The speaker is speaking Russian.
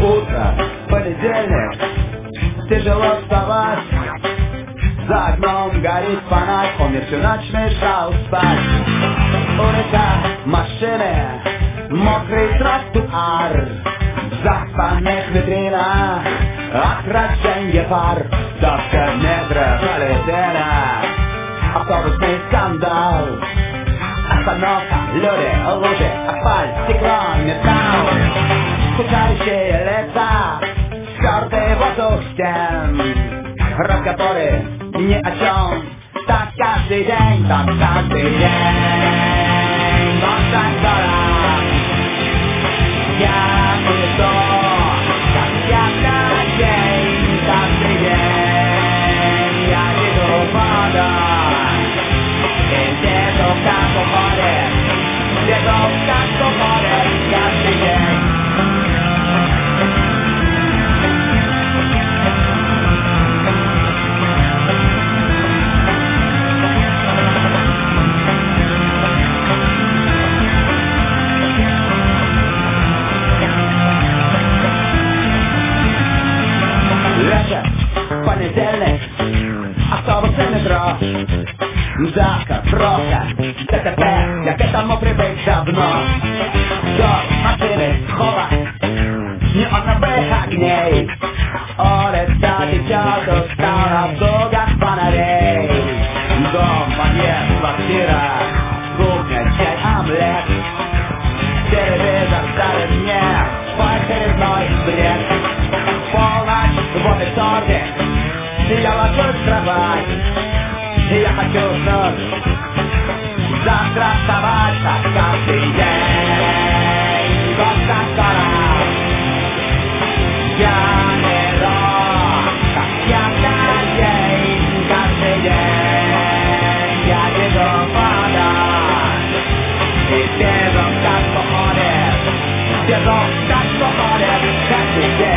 Утро, понедельник, тяжело вставать. За окном горит фонарь, он мне всю ночь мешал спать. Улица, машины, мокрый тротуар, в заспанных витринах отраженье пар. Доска метрополитена, автобусный скандал, остановка, люди, лужи, асфальт, стекло, металл. Скучающие лица, стертый воздух стен, разговоры ни о чем. Так каждый день, так каждый день. Но так скоро я иду, как ясный день. Каждый день я иду водой, и вижу, как уходит, вижу, как уходит каждый день. Понедельник, автобус и метро, давка, пробка, ДТП, я к этому привык давно. Дождь, машины, холод, неоновых огней, улица течет, устала в дугах фонарей. Дом, подъезд, квартира, кухня, чай, омлет, телевизор дарит мне свой очередной бред. Полночь, вот и вторник, я ложусь в кровать, и я хочу уснуть. Завтра вставать, как каждый день. Вот так скоро я иду, как ясный день. Каждый день я иду водой, и вижу, как уходит, вижу, как уходит каждый день.